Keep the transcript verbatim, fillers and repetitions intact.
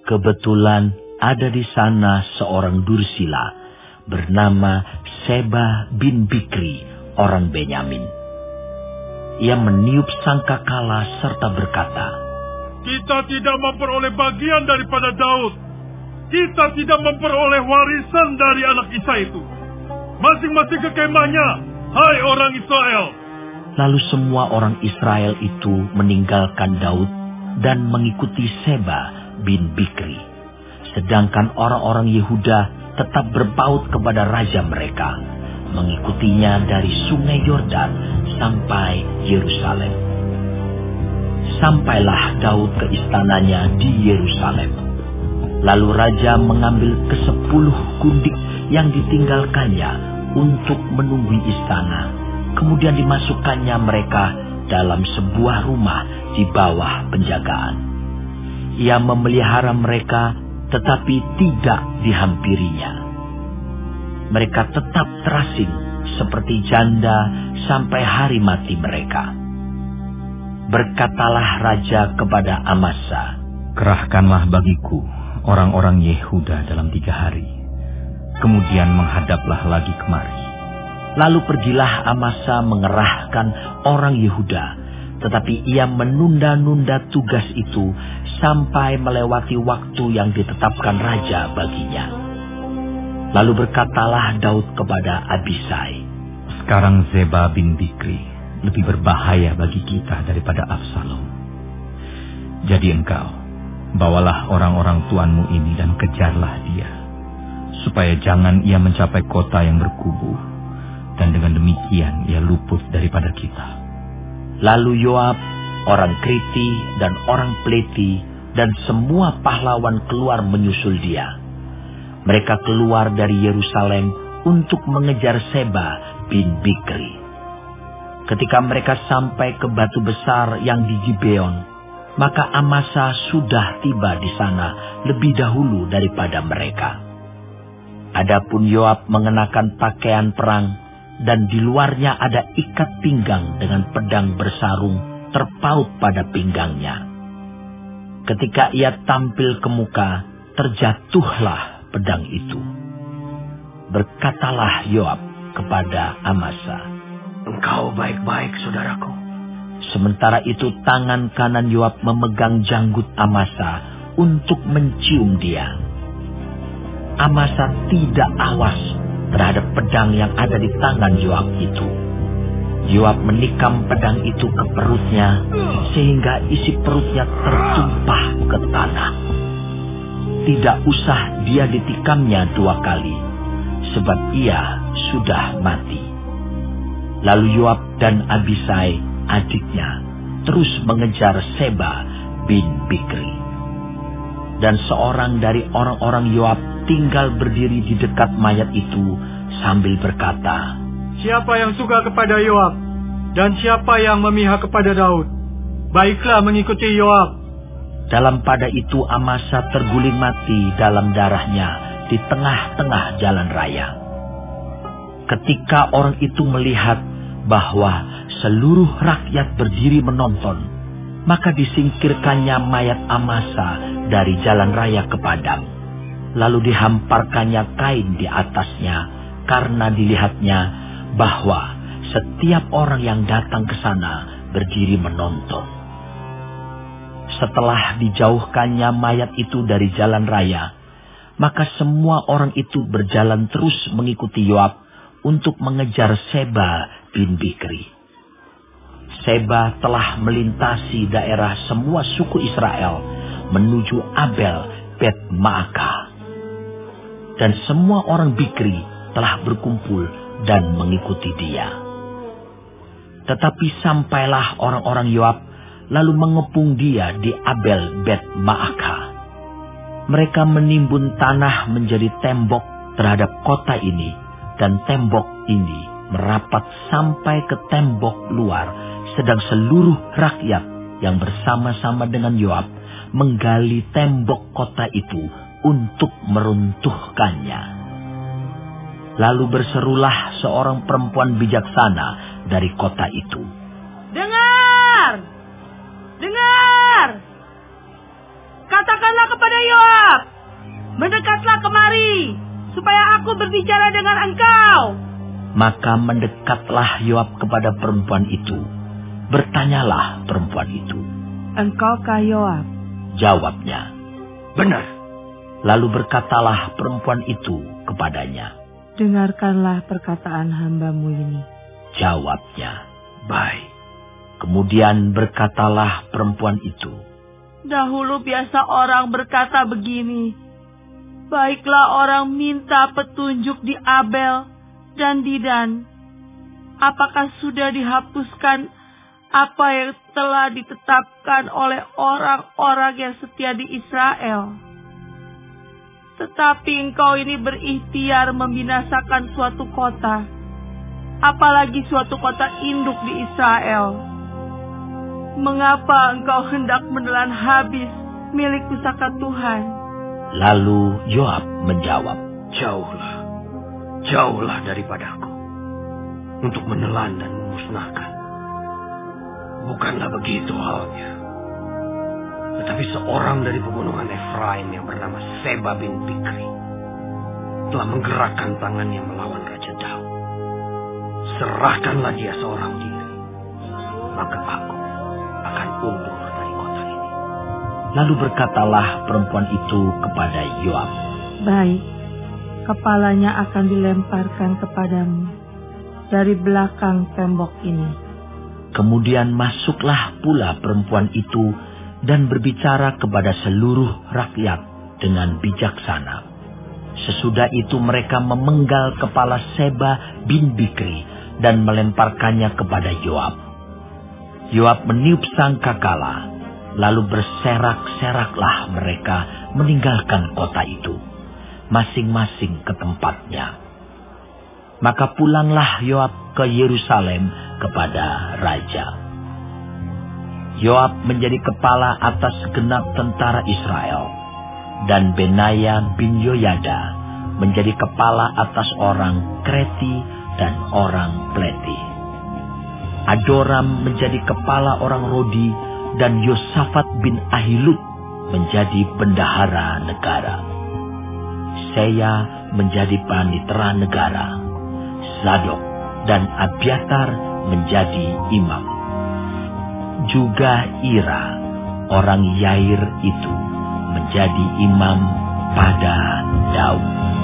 Kebetulan ada di sana seorang dursila bernama Seba bin Bikri, orang Benyamin. Ia meniup sangkakala serta berkata, "Kita tidak memperoleh bagian daripada Daud. Kita tidak memperoleh warisan dari anak Isa itu. Masing-masing ke kemahnya, hai orang Israel." Lalu semua orang Israel itu meninggalkan Daud dan mengikuti Seba bin Bikri. Sedangkan orang-orang Yehuda tetap berpaut kepada raja mereka, mengikutinya dari sungai Yordan sampai Yerusalem. Sampailah Daud ke istananya di Yerusalem. Lalu raja mengambil kesepuluh gundik yang ditinggalkannya untuk menunggu istana. Kemudian dimasukkannya mereka dalam sebuah rumah di bawah penjagaan. Ia memelihara mereka tetapi tidak dihampirinya. Mereka tetap terasing seperti janda sampai hari mati mereka. Berkatalah raja kepada Amasa, "Kerahkanlah bagiku orang-orang Yehuda dalam tiga hari. Kemudian menghadaplah lagi kemari." Lalu pergilah Amasa mengerahkan orang Yehuda, tetapi ia menunda-nunda tugas itu sampai melewati waktu yang ditetapkan raja baginya. Lalu berkatalah Daud kepada Abisai, "Sekarang Zeba bin Bikri lebih berbahaya bagi kita daripada Absalom. Jadi engkau, bawalah orang-orang tuanmu ini dan kejarlah dia, supaya jangan ia mencapai kota yang berkubu, dan dengan demikian ia luput daripada kita." Lalu Yoab, orang Kriti dan orang Pleti dan semua pahlawan keluar menyusul dia. Mereka keluar dari Yerusalem untuk mengejar Seba bin Bikri. Ketika mereka sampai ke batu besar yang di Gibeon, maka Amasa sudah tiba di sana lebih dahulu daripada mereka. Adapun Yoab mengenakan pakaian perang, dan di luarnya ada ikat pinggang dengan pedang bersarung terpaut pada pinggangnya. Ketika ia tampil ke muka, terjatuhlah pedang itu. Berkatalah Yoab kepada Amasa, "Engkau baik-baik, saudaraku." Sementara itu tangan kanan Yoab memegang janggut Amasa untuk mencium dia. Amasa tidak awas terhadap pedang yang ada di tangan Yoab itu. Yoab menikam pedang itu ke perutnya sehingga isi perutnya tertumpah ke tanah. Tidak usah dia ditikamnya dua kali, sebab ia sudah mati. Lalu Yoab dan Abisai, adiknya, terus mengejar Seba bin Bikri. Dan seorang dari orang-orang Yoab tinggal berdiri di dekat mayat itu sambil berkata, "Siapa yang suka kepada Yoab dan siapa yang memihak kepada Daud? Baiklah mengikuti Yoab." Dalam pada itu Amasa terguling mati dalam darahnya di tengah-tengah jalan raya. Ketika orang itu melihat bahwa seluruh rakyat berdiri menonton, maka disingkirkannya mayat Amasa dari jalan raya ke padang. Lalu dihamparkannya kain di atasnya, karena dilihatnya bahwa setiap orang yang datang ke sana berdiri menonton. Setelah dijauhkannya mayat itu dari jalan raya, maka semua orang itu berjalan terus mengikuti Yoab untuk mengejar Seba bin Bikri. Seba telah melintasi daerah semua suku Israel menuju Abel Bet Maakah. Dan semua orang Bikri telah berkumpul dan mengikuti dia. Tetapi sampailah orang-orang Yoab lalu mengepung dia di Abel Bet Maakah. Mereka menimbun tanah menjadi tembok terhadap kota ini, dan tembok ini merapat sampai ke tembok luar, sedang seluruh rakyat yang bersama-sama dengan Yoab menggali tembok kota itu untuk meruntuhkannya. Lalu berserulah seorang perempuan bijaksana dari kota itu, "Dengar! Dengar! Katakanlah kepada Yoab, Mendekatlah kemari, supaya aku berbicara dengan engkau. Maka mendekatlah Yoab kepada perempuan itu. Bertanyalah perempuan itu. Engkaukah Yoab? Jawabnya, benar. Lalu berkatalah perempuan itu kepadanya. Dengarkanlah perkataan hambamu ini. Jawabnya, baik. Kemudian berkatalah perempuan itu. Dahulu biasa orang berkata begini. Baiklah orang minta petunjuk di Abel dan di Dan. Apakah sudah dihapuskan apa yang telah ditetapkan oleh orang-orang yang setia di Israel? Tetapi engkau ini berikhtiar membinasakan suatu kota, apalagi suatu kota induk di Israel. Mengapa engkau hendak menelan habis milik pusaka Tuhan? Lalu Yoab menjawab, Jauhlah, jauhlah daripadaku untuk menelan dan memusnahkan. Bukanlah begitu halnya. Tetapi seorang dari pegunungan Efraim yang bernama Seba bin Bikri telah menggerakkan tangannya melawan Raja Daud. Serahkanlah dia seorang diri, maka aku akan undur dari kota ini. Lalu berkatalah perempuan itu kepada Yoab, baik, kepalanya akan dilemparkan kepadamu dari belakang tembok ini. Kemudian masuklah pula perempuan itu dan berbicara kepada seluruh rakyat dengan bijaksana. Sesudah itu mereka memenggal kepala Seba bin Bikri dan melemparkannya kepada Yoab. Yoab meniup sangkakala, lalu berserak-seraklah mereka meninggalkan kota itu, masing-masing ke tempatnya. Maka pulanglah Yoab ke Yerusalem kepada raja. Yoab menjadi kepala atas segenap tentara Israel, dan Benaya bin Yoyada menjadi kepala atas orang Kreti dan orang Pleti. Adoram menjadi kepala orang Rodi, dan Yosafat bin Ahilud menjadi bendahara negara. Seya menjadi panitera negara. Zadok dan Abiatar menjadi imam. Juga Ira, orang Yair itu, menjadi imam pada Daud.